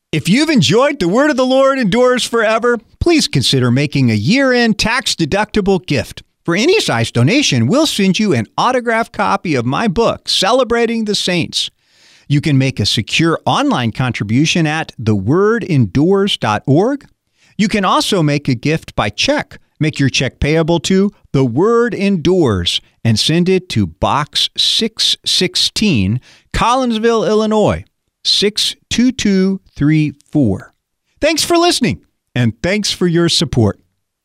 If you've enjoyed The Word of the Lord Endures Forever, please consider making a year-end tax-deductible gift. For any size donation, we'll send you an autographed copy of my book, Celebrating the Saints. You can make a secure online contribution at thewordendures.org. You can also make a gift by check. Make your check payable to The Word Endures and send it to Box 616, Collinsville, Illinois, 62234. Thanks for listening, and thanks for your support.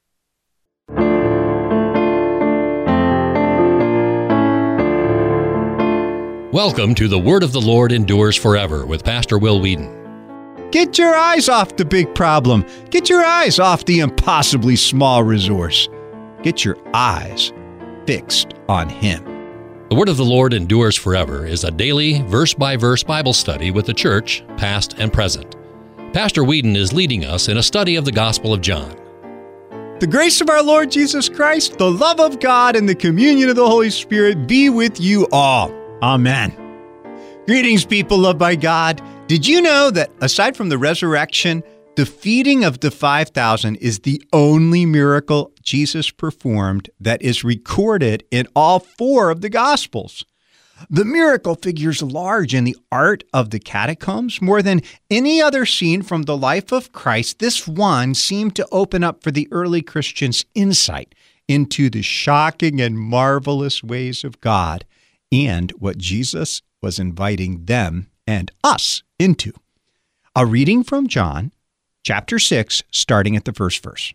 Welcome to The Word of the Lord Endures Forever with Pastor Will Whedon. Get your eyes off the big problem. Get your eyes off the impossibly small resource. Get your eyes fixed on Him. The Word of the Lord Endures Forever is a daily, verse-by-verse Bible study with the church, past and present. Pastor Whedon is leading us in a study of the Gospel of John. The grace of our Lord Jesus Christ, the love of God, and the communion of the Holy Spirit be with you all. Amen. Greetings, people loved by God. Did you know that aside from the resurrection, the feeding of the 5,000 is the only miracle Jesus performed that is recorded in all four of the Gospels? The miracle figures large in the art of the catacombs. More than any other scene from the life of Christ, this one seemed to open up for the early Christians insight into the shocking and marvelous ways of God and what Jesus was inviting them and us into. A reading from John, chapter 6, starting at the first verse.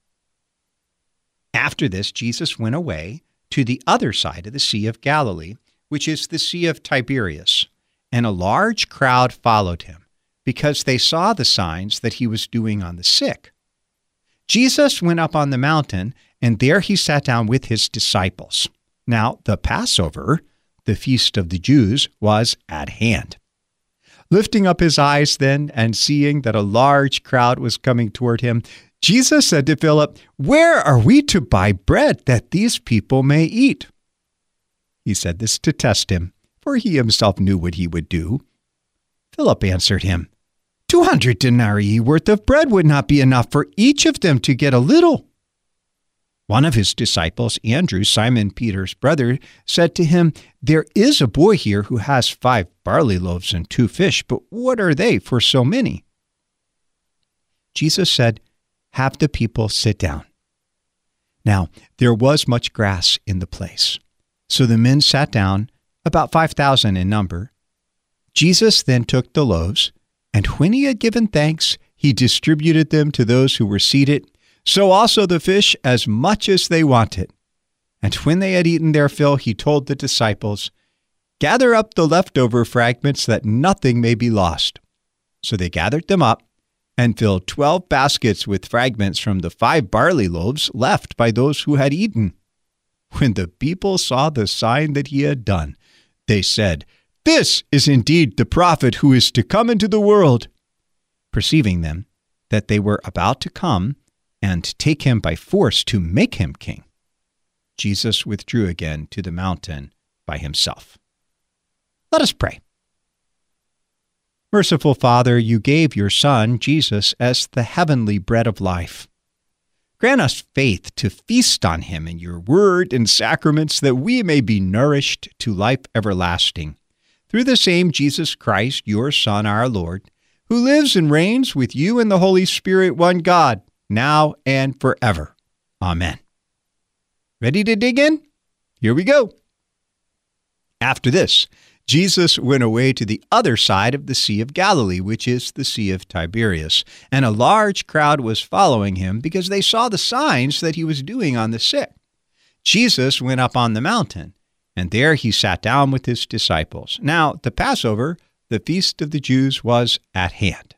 After this, Jesus went away to the other side of the Sea of Galilee, which is the Sea of Tiberias, and a large crowd followed him, because they saw the signs that he was doing on the sick. Jesus went up on the mountain, and there he sat down with his disciples. Now, the Passover, the feast of the Jews, was at hand. Lifting up his eyes then, and seeing that a large crowd was coming toward him, Jesus said to Philip, "Where are we to buy bread that these people may eat?" He said this to test him, for he himself knew what he would do. Philip answered him, 200 denarii worth of bread would not be enough for each of them to get a little. One of his disciples, Andrew, Simon Peter's brother, said to him, "There is a boy here who has 5 barley loaves and 2 fish, but what are they for so many?" Jesus said, "Have the people sit down." Now, there was much grass in the place. So the men sat down, about 5,000 in number. Jesus then took the loaves, and when he had given thanks, he distributed them to those who were seated, so also the fish, as much as they wanted. And when they had eaten their fill, he told the disciples, "Gather up the leftover fragments that nothing may be lost." So they gathered them up and filled 12 baskets with fragments from the 5 barley loaves left by those who had eaten. When the people saw the sign that he had done, they said, "This is indeed the prophet who is to come into the world." Perceiving them, that they were about to come and take him by force to make him king, Jesus withdrew again to the mountain by himself. Let us pray. Merciful Father, you gave your Son, Jesus, as the heavenly bread of life. Grant us faith to feast on him in your word and sacraments, that we may be nourished to life everlasting. Through the same Jesus Christ, your Son, our Lord, who lives and reigns with you in the Holy Spirit, one God, now and forever. Amen. Ready to dig in? Here we go. After this, Jesus went away to the other side of the Sea of Galilee, which is the Sea of Tiberias, and a large crowd was following him because they saw the signs that he was doing on the sick. Jesus went up on the mountain, and there he sat down with his disciples. Now, the Passover, the feast of the Jews, was at hand.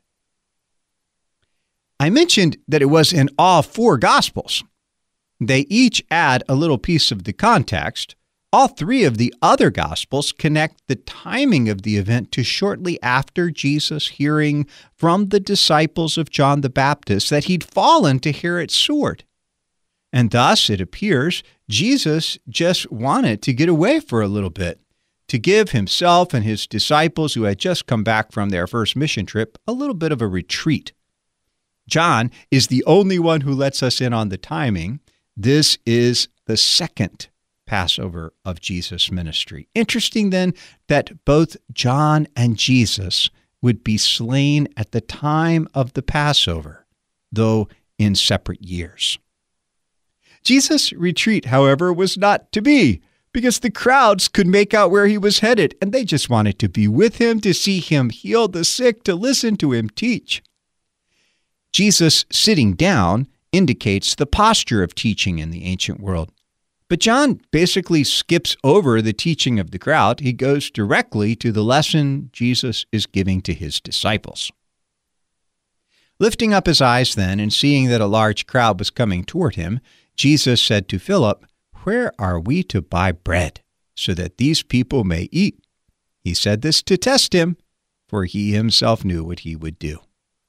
I mentioned that it was in all 4 Gospels. They each add a little piece of the context. All 3 of the other Gospels connect the timing of the event to shortly after Jesus hearing from the disciples of John the Baptist that he'd fallen to Herod's sword. And thus, it appears, Jesus just wanted to get away for a little bit, to give himself and his disciples who had just come back from their first mission trip a little bit of a retreat. John is the only one who lets us in on the timing. This is the second Passover of Jesus' ministry. Interesting then that both John and Jesus would be slain at the time of the Passover, though in separate years. Jesus' retreat, however, was not to be, because the crowds could make out where he was headed, and they just wanted to be with him, to see him heal the sick, to listen to him teach. Jesus sitting down indicates the posture of teaching in the ancient world. But John basically skips over the teaching of the crowd. He goes directly to the lesson Jesus is giving to his disciples. Lifting up his eyes then and seeing that a large crowd was coming toward him, Jesus said to Philip, "Where are we to buy bread so that these people may eat?" He said this to test him, for he himself knew what he would do.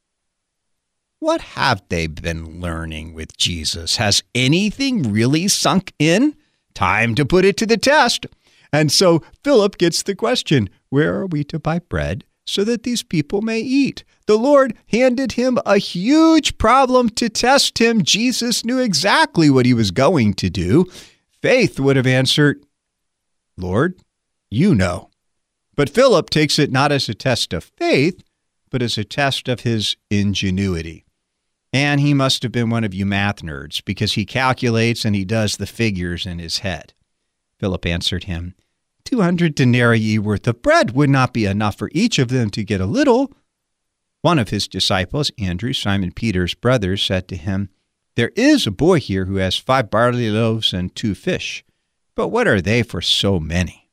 What have they been learning with Jesus? Has anything really sunk in? Time to put it to the test. And so Philip gets the question, where are we to buy bread so that these people may eat? The Lord handed him a huge problem to test him. Jesus knew exactly what he was going to do. Faith would have answered, "Lord, you know." But Philip takes it not as a test of faith, but as a test of his ingenuity. And he must have been one of you math nerds, because he calculates and he does the figures in his head. Philip answered him, 200 denarii worth of bread would not be enough for each of them to get a little. One of his disciples, Andrew, Simon Peter's brother, said to him, "There is a boy here who has 5 barley loaves and 2 fish, but what are they for so many?"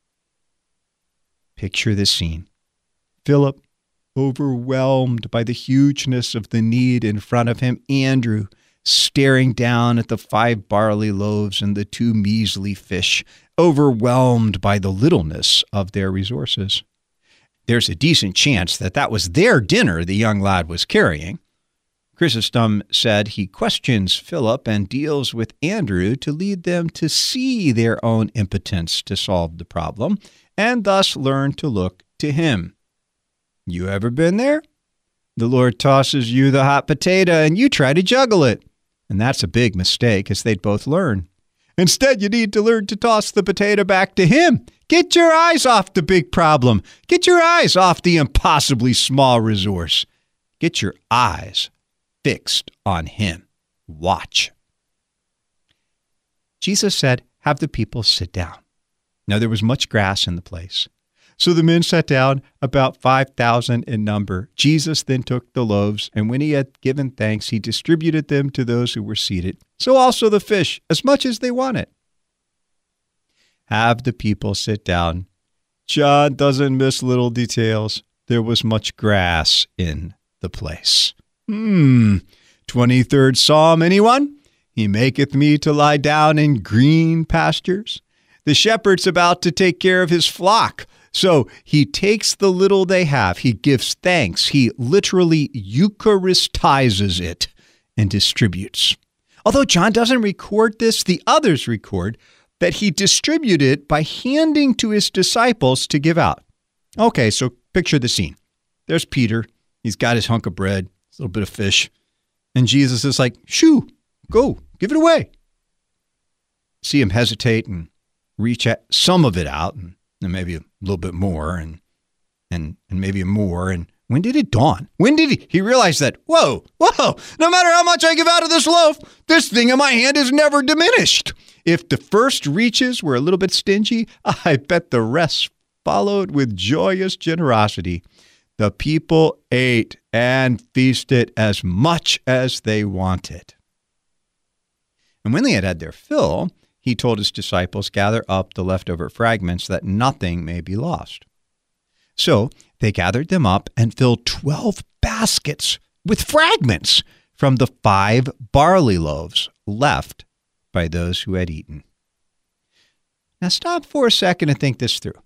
Picture the scene. Philip, overwhelmed by the hugeness of the need in front of him. Andrew, staring down at the 5 barley loaves and the 2 measly fish, overwhelmed by the littleness of their resources. There's a decent chance that that was their dinner the young lad was carrying. Chrysostom said he questions Philip and deals with Andrew to lead them to see their own impotence to solve the problem, and thus learn to look to him. You ever been there? The Lord tosses you the hot potato and you try to juggle it. And that's a big mistake, as they'd both learn. Instead, you need to learn to toss the potato back to him. Get your eyes off the big problem. Get your eyes off the impossibly small resource. Get your eyes fixed on him. Watch. Jesus said, "Have the people sit down." Now there was much grass in the place. So the men sat down, about 5,000 in number. Jesus then took the loaves, and when he had given thanks, he distributed them to those who were seated. So also the fish, as much as they wanted. Have the people sit down. John doesn't miss little details. There was much grass in the place. 23rd Psalm, anyone? He maketh me to lie down in green pastures. The shepherd's about to take care of his flock. So he takes the little they have. He gives thanks. He literally Eucharistizes it and distributes. Although John doesn't record this, the others record that he distributed it by handing to his disciples to give out. Okay, so picture the scene. There's Peter. He's got his hunk of bread, a little bit of fish. And Jesus is like, "Shoo, go, give it away." See him hesitate and reach at some of it out, and maybe a little bit more, and maybe more. And when did it dawn? When did he realize that, whoa, no matter how much I give out of this loaf, this thing in my hand is never diminished. If the first reaches were a little bit stingy, I bet the rest followed with joyous generosity. The people ate and feasted as much as they wanted. And when they had had their fill, he told his disciples, "Gather up the leftover fragments that nothing may be lost." So they gathered them up and filled 12 baskets with fragments from the 5 barley loaves left by those who had eaten. Now stop for a second and think this through.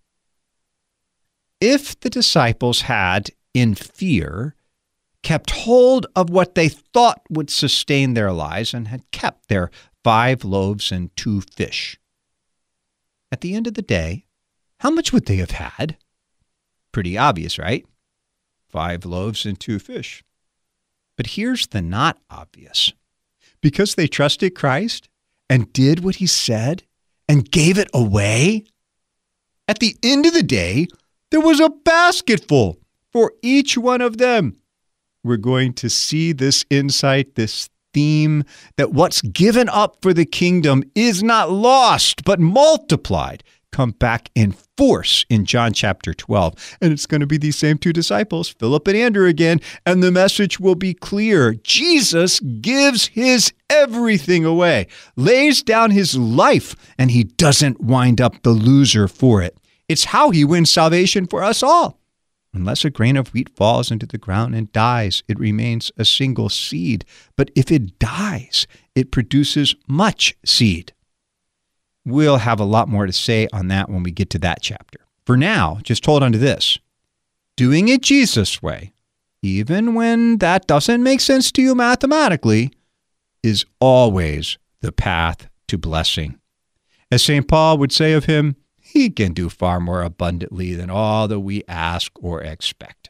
If the disciples had, in fear, kept hold of what they thought would sustain their lives and had kept their 5 loaves and 2 fish, at the end of the day, how much would they have had? Pretty obvious, right? 5 loaves and 2 fish. But here's the not obvious. Because they trusted Christ and did what he said and gave it away, at the end of the day, there was a basketful for each one of them. We're going to see this insight, this theme, that what's given up for the kingdom is not lost, but multiplied, come back in force in John chapter 12. And it's going to be these same 2 disciples, Philip and Andrew again, and the message will be clear. Jesus gives his everything away, lays down his life, and he doesn't wind up the loser for it. It's how he wins salvation for us all. Unless a grain of wheat falls into the ground and dies, it remains a single seed. But if it dies, it produces much seed. We'll have a lot more to say on that when we get to that chapter. For now, just hold on to this. Doing it Jesus' way, even when that doesn't make sense to you mathematically, is always the path to blessing. As St. Paul would say of him, he can do far more abundantly than all that we ask or expect.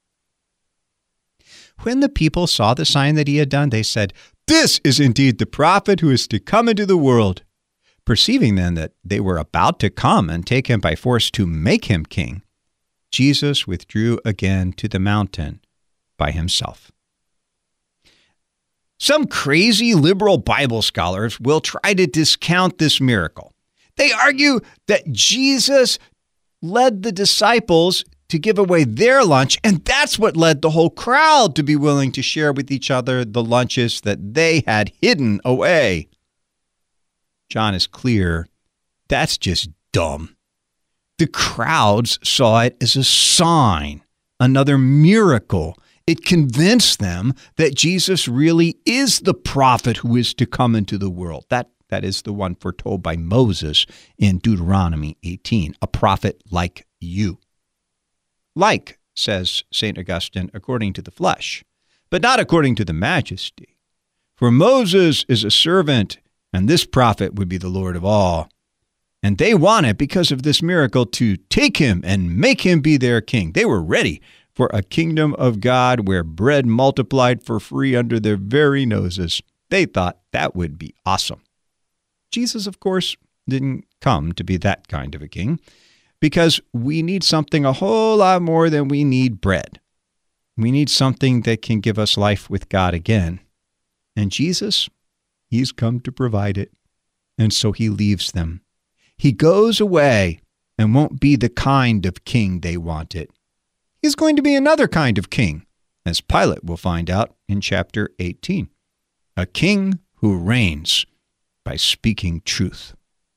When the people saw the sign that he had done, they said, "This is indeed the prophet who is to come into the world." Perceiving then that they were about to come and take him by force to make him king, Jesus withdrew again to the mountain by himself. Some crazy liberal Bible scholars will try to discount this miracle. They argue that Jesus led the disciples to give away their lunch, and that's what led the whole crowd to be willing to share with each other the lunches that they had hidden away. John is clear, that's just dumb. The crowds saw it as a sign, another miracle. It convinced them that Jesus really is the prophet who is to come into the world. That is the one foretold by Moses in Deuteronomy 18, a prophet like you. Like, says St. Augustine, according to the flesh, but not according to the majesty. For Moses is a servant, and this prophet would be the Lord of all. And they wanted, because of this miracle, to take him and make him be their king. They were ready for a kingdom of God where bread multiplied for free under their very noses. They thought that would be awesome. Jesus, of course, didn't come to be that kind of a king, because we need something a whole lot more than we need bread. We need something that can give us life with God again. And Jesus, he's come to provide it. And so he leaves them. He goes away and won't be the kind of king they wanted. He's going to be another kind of king, as Pilate will find out in chapter 18. A king who reigns by speaking truth.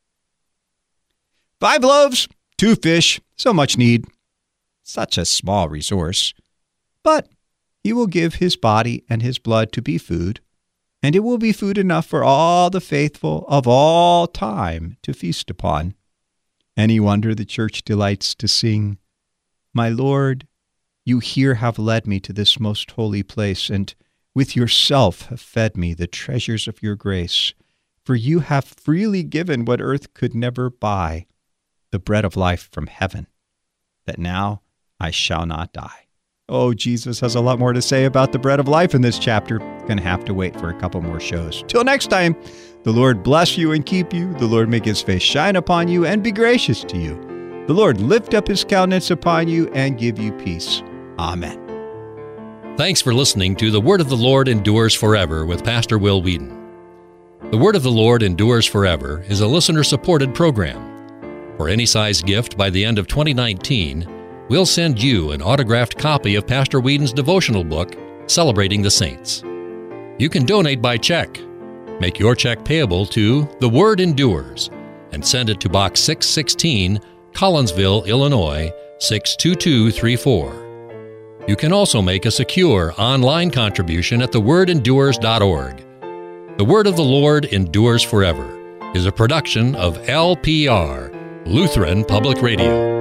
5 loaves, 2 fish, so much need. Such a small resource. But he will give his body and his blood to be food, and it will be food enough for all the faithful of all time to feast upon. Any wonder the church delights to sing, "My Lord, you here have led me to this most holy place, and with yourself have fed me the treasures of your grace. For you have freely given what earth could never buy, the bread of life from heaven, that now I shall not die." Oh, Jesus has a lot more to say about the bread of life in this chapter. Going to have to wait for a couple more shows. Till next time, the Lord bless you and keep you. The Lord make his face shine upon you and be gracious to you. The Lord lift up his countenance upon you and give you peace. Amen. Thanks for listening to The Word of the Lord Endures Forever with Pastor Will Whedon. The Word of the Lord Endures Forever is a listener-supported program. For any size gift by the end of 2019, we'll send you an autographed copy of Pastor Whedon's devotional book, Celebrating the Saints. You can donate by check. Make your check payable to The Word Endures and send it to Box 616, Collinsville, Illinois, 62234. You can also make a secure online contribution at thewordendures.org. The Word of the Lord Endures Forever is a production of LPR, Lutheran Public Radio.